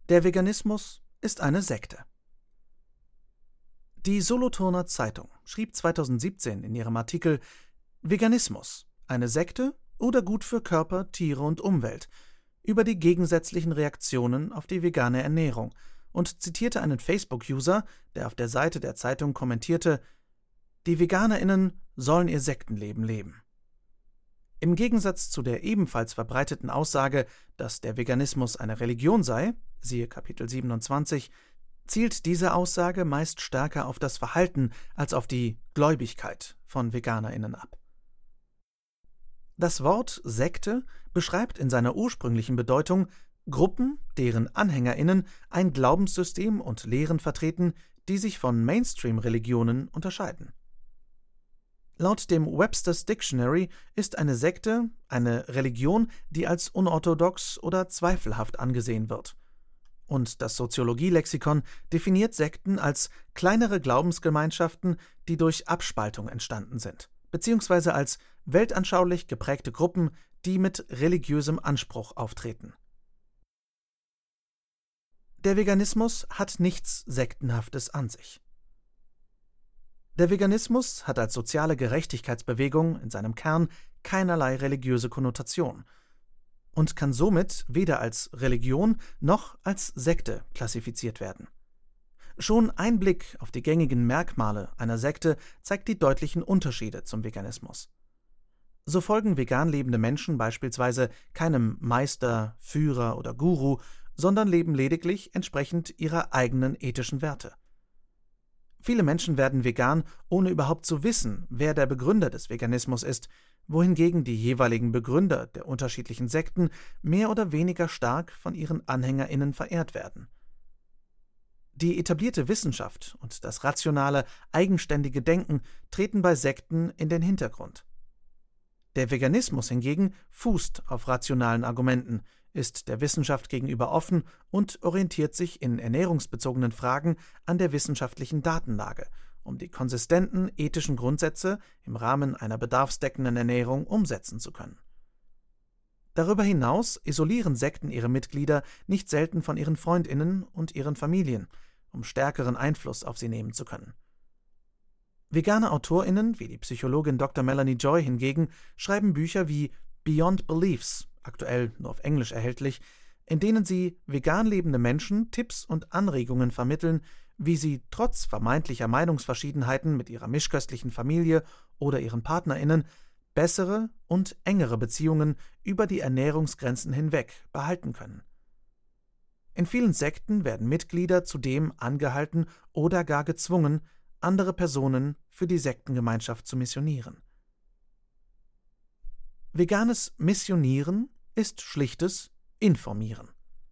Der Veganismus ist eine Sekte. Die Solothurner Zeitung schrieb 2017 in ihrem Artikel »Veganismus, eine Sekte oder gut für Körper, Tiere und Umwelt« über die gegensätzlichen Reaktionen auf die vegane Ernährung und zitierte einen Facebook-User, der auf der Seite der Zeitung kommentierte: »Die VeganerInnen sollen ihr Sektenleben leben.« Im Gegensatz zu der ebenfalls verbreiteten Aussage, dass der Veganismus eine Religion sei, siehe Kapitel 27, zielt diese Aussage meist stärker auf das Verhalten als auf die Gläubigkeit von VeganerInnen ab. Das Wort Sekte beschreibt in seiner ursprünglichen Bedeutung Gruppen, deren AnhängerInnen ein Glaubenssystem und Lehren vertreten, die sich von Mainstream-Religionen unterscheiden. Laut dem Webster's Dictionary ist eine Sekte eine Religion, die als unorthodox oder zweifelhaft angesehen wird. Und das Soziologie-Lexikon definiert Sekten als kleinere Glaubensgemeinschaften, die durch Abspaltung entstanden sind, beziehungsweise als weltanschaulich geprägte Gruppen, die mit religiösem Anspruch auftreten. Der Veganismus hat nichts Sektenhaftes an sich. Der Veganismus hat als soziale Gerechtigkeitsbewegung in seinem Kern keinerlei religiöse Konnotation und kann somit weder als Religion noch als Sekte klassifiziert werden. Schon ein Blick auf die gängigen Merkmale einer Sekte zeigt die deutlichen Unterschiede zum Veganismus. So folgen vegan lebende Menschen beispielsweise keinem Meister, Führer oder Guru, sondern leben lediglich entsprechend ihrer eigenen ethischen Werte. Viele Menschen werden vegan, ohne überhaupt zu wissen, wer der Begründer des Veganismus ist, wohingegen die jeweiligen Begründer der unterschiedlichen Sekten mehr oder weniger stark von ihren AnhängerInnen verehrt werden. Die etablierte Wissenschaft und das rationale, eigenständige Denken treten bei Sekten in den Hintergrund. Der Veganismus hingegen fußt auf rationalen Argumenten, ist der Wissenschaft gegenüber offen und orientiert sich in ernährungsbezogenen Fragen an der wissenschaftlichen Datenlage, um die konsistenten ethischen Grundsätze im Rahmen einer bedarfsdeckenden Ernährung umsetzen zu können. Darüber hinaus isolieren Sekten ihre Mitglieder nicht selten von ihren FreundInnen und ihren Familien, um stärkeren Einfluss auf sie nehmen zu können. Vegane AutorInnen wie die Psychologin Dr. Melanie Joy hingegen schreiben Bücher wie Beyond Beliefs, aktuell nur auf Englisch erhältlich, in denen sie vegan lebende Menschen Tipps und Anregungen vermitteln, wie sie trotz vermeintlicher Meinungsverschiedenheiten mit ihrer mischköstlichen Familie oder ihren PartnerInnen bessere und engere Beziehungen über die Ernährungsgrenzen hinweg behalten können. In vielen Sekten werden Mitglieder zudem angehalten oder gar gezwungen, andere Personen für die Sektengemeinschaft zu missionieren. Veganes Missionieren ist schlichtes Informieren.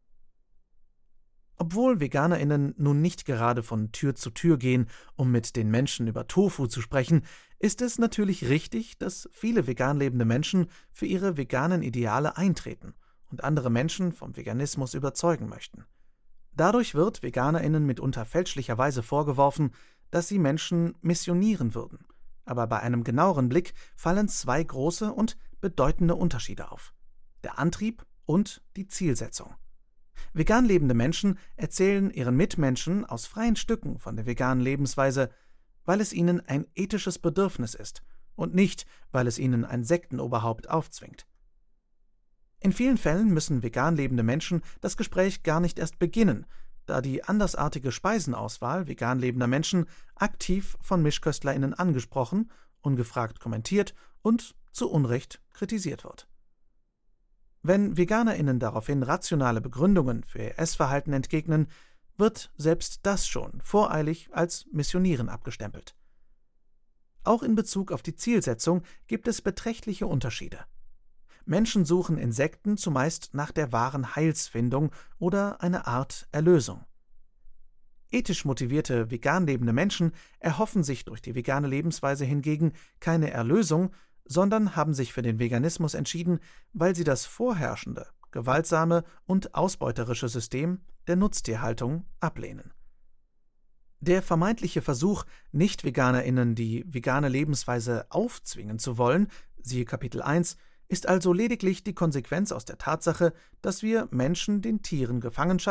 Obwohl VeganerInnen nun nicht gerade von Tür zu Tür gehen, um mit den Menschen über Tofu zu sprechen, ist es natürlich richtig, dass viele vegan lebende Menschen für ihre veganen Ideale eintreten und andere Menschen vom Veganismus überzeugen möchten. Dadurch wird VeganerInnen mitunter fälschlicherweise vorgeworfen, dass sie Menschen missionieren würden. Aber bei einem genaueren Blick fallen zwei große und bedeutende Unterschiede auf: der Antrieb und die Zielsetzung. Vegan lebende Menschen erzählen ihren Mitmenschen aus freien Stücken von der veganen Lebensweise, weil es ihnen ein ethisches Bedürfnis ist und nicht, weil es ihnen ein Sektenoberhaupt aufzwingt. In vielen Fällen müssen vegan lebende Menschen das Gespräch gar nicht erst beginnen, da die andersartige Speisenauswahl vegan lebender Menschen aktiv von MischköstlerInnen angesprochen, ungefragt kommentiert und zu Unrecht kritisiert wird. Wenn VeganerInnen daraufhin rationale Begründungen für ihr Essverhalten entgegnen, wird selbst das schon voreilig als Missionieren abgestempelt. Auch in Bezug auf die Zielsetzung gibt es beträchtliche Unterschiede. Menschen suchen in Sekten zumeist nach der wahren Heilsfindung oder einer Art Erlösung. Ethisch motivierte vegan lebende Menschen erhoffen sich durch die vegane Lebensweise hingegen keine Erlösung, sondern haben sich für den Veganismus entschieden, weil sie das vorherrschende, gewaltsame und ausbeuterische System der Nutztierhaltung ablehnen. Der vermeintliche Versuch, Nicht-VeganerInnen die vegane Lebensweise aufzwingen zu wollen, siehe Kapitel 1, ist also lediglich die Konsequenz aus der Tatsache, dass wir Menschen den Tieren Gefangenschaft,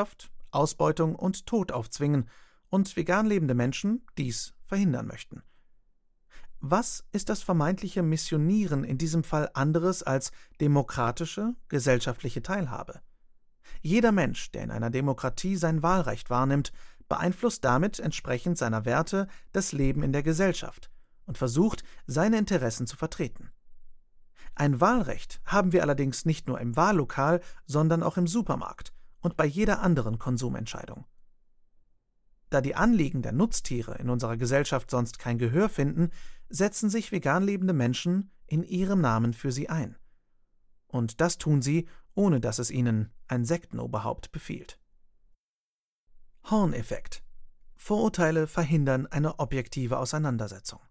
Ausbeutung und Tod aufzwingen und vegan lebende Menschen dies verhindern möchten. Was ist das vermeintliche Missionieren in diesem Fall anderes als demokratische, gesellschaftliche Teilhabe? Jeder Mensch, der in einer Demokratie sein Wahlrecht wahrnimmt, beeinflusst damit entsprechend seiner Werte das Leben in der Gesellschaft und versucht, seine Interessen zu vertreten. Ein Wahlrecht haben wir allerdings nicht nur im Wahllokal, sondern auch im Supermarkt und bei jeder anderen Konsumentscheidung. Da die Anliegen der Nutztiere in unserer Gesellschaft sonst kein Gehör finden, setzen sich vegan lebende Menschen in ihrem Namen für sie ein. Und das tun sie, ohne dass es ihnen ein Sektenoberhaupt befiehlt. Horn-Effekt. Vorurteile verhindern eine objektive Auseinandersetzung.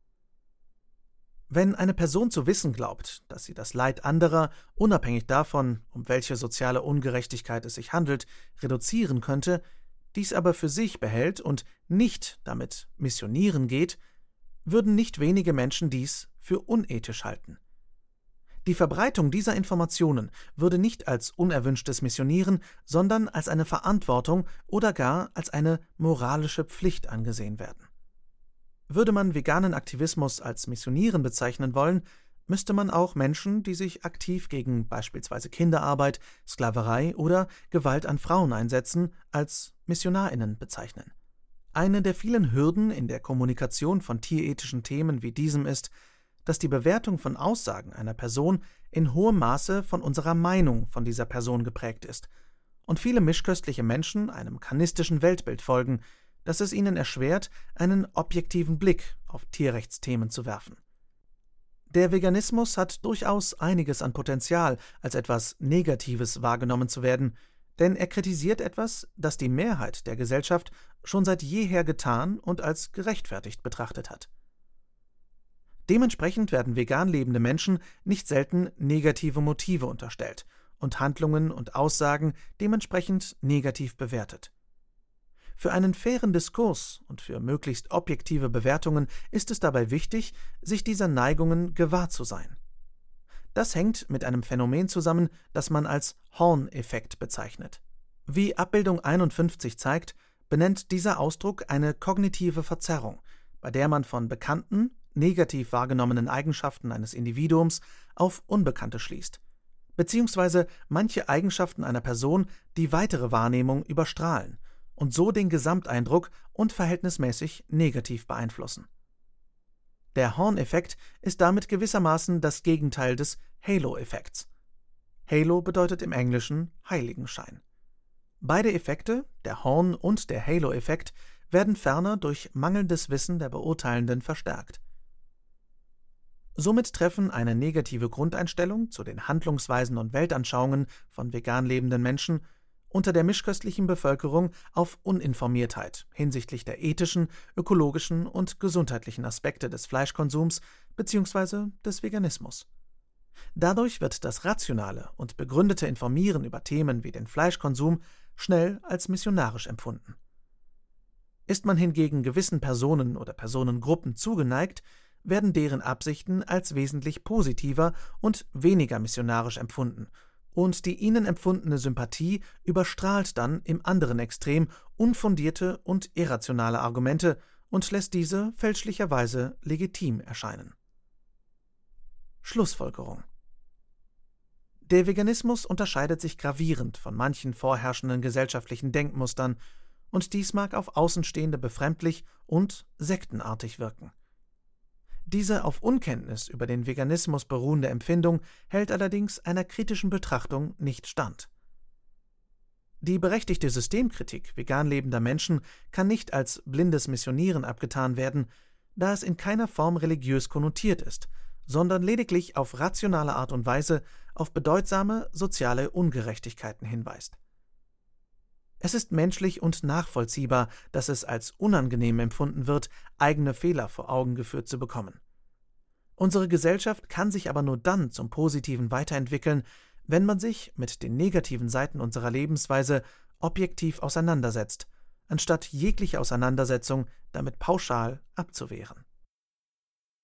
Wenn eine Person zu wissen glaubt, dass sie das Leid anderer, unabhängig davon, um welche soziale Ungerechtigkeit es sich handelt, reduzieren könnte, dies aber für sich behält und nicht damit missionieren geht, würden nicht wenige Menschen dies für unethisch halten. Die Verbreitung dieser Informationen würde nicht als unerwünschtes Missionieren, sondern als eine Verantwortung oder gar als eine moralische Pflicht angesehen werden. Würde man veganen Aktivismus als Missionieren bezeichnen wollen, müsste man auch Menschen, die sich aktiv gegen beispielsweise Kinderarbeit, Sklaverei oder Gewalt an Frauen einsetzen, als MissionarInnen bezeichnen. Eine der vielen Hürden in der Kommunikation von tierethischen Themen wie diesem ist, dass die Bewertung von Aussagen einer Person in hohem Maße von unserer Meinung von dieser Person geprägt ist und viele mischköstliche Menschen einem kanistischen Weltbild folgen, das es ihnen erschwert, einen objektiven Blick auf Tierrechtsthemen zu werfen. Der Veganismus hat durchaus einiges an Potenzial, als etwas Negatives wahrgenommen zu werden, denn er kritisiert etwas, das die Mehrheit der Gesellschaft schon seit jeher getan und als gerechtfertigt betrachtet hat. Dementsprechend werden vegan lebende Menschen nicht selten negative Motive unterstellt und Handlungen und Aussagen dementsprechend negativ bewertet. Für einen fairen Diskurs und für möglichst objektive Bewertungen ist es dabei wichtig, sich dieser Neigungen gewahr zu sein. Das hängt mit einem Phänomen zusammen, das man als Horn-Effekt bezeichnet. Wie Abbildung 51 zeigt, benennt dieser Ausdruck eine kognitive Verzerrung, bei der man von bekannten, negativ wahrgenommenen Eigenschaften eines Individuums auf Unbekannte schließt, beziehungsweise manche Eigenschaften einer Person die weitere Wahrnehmung überstrahlen und so den Gesamteindruck unverhältnismäßig negativ beeinflussen. Der Horn-Effekt ist damit gewissermaßen das Gegenteil des Halo-Effekts. Halo bedeutet im Englischen Heiligenschein. Beide Effekte, der Horn- und der Halo-Effekt, werden ferner durch mangelndes Wissen der Beurteilenden verstärkt. Somit treffen eine negative Grundeinstellung zu den Handlungsweisen und Weltanschauungen von vegan lebenden Menschen unter der mischköstlichen Bevölkerung auf Uninformiertheit hinsichtlich der ethischen, ökologischen und gesundheitlichen Aspekte des Fleischkonsums bzw. des Veganismus. Dadurch wird das rationale und begründete Informieren über Themen wie den Fleischkonsum schnell als missionarisch empfunden. Ist man hingegen gewissen Personen oder Personengruppen zugeneigt, werden deren Absichten als wesentlich positiver und weniger missionarisch empfunden, und die ihnen empfundene Sympathie überstrahlt dann im anderen Extrem unfundierte und irrationale Argumente und lässt diese fälschlicherweise legitim erscheinen. Schlussfolgerung: Der Veganismus unterscheidet sich gravierend von manchen vorherrschenden gesellschaftlichen Denkmustern, und dies mag auf Außenstehende befremdlich und sektenartig wirken. Diese auf Unkenntnis über den Veganismus beruhende Empfindung hält allerdings einer kritischen Betrachtung nicht stand. Die berechtigte Systemkritik vegan lebender Menschen kann nicht als blindes Missionieren abgetan werden, da es in keiner Form religiös konnotiert ist, sondern lediglich auf rationale Art und Weise auf bedeutsame soziale Ungerechtigkeiten hinweist. Es ist menschlich und nachvollziehbar, dass es als unangenehm empfunden wird, eigene Fehler vor Augen geführt zu bekommen. Unsere Gesellschaft kann sich aber nur dann zum Positiven weiterentwickeln, wenn man sich mit den negativen Seiten unserer Lebensweise objektiv auseinandersetzt, anstatt jegliche Auseinandersetzung damit pauschal abzuwehren.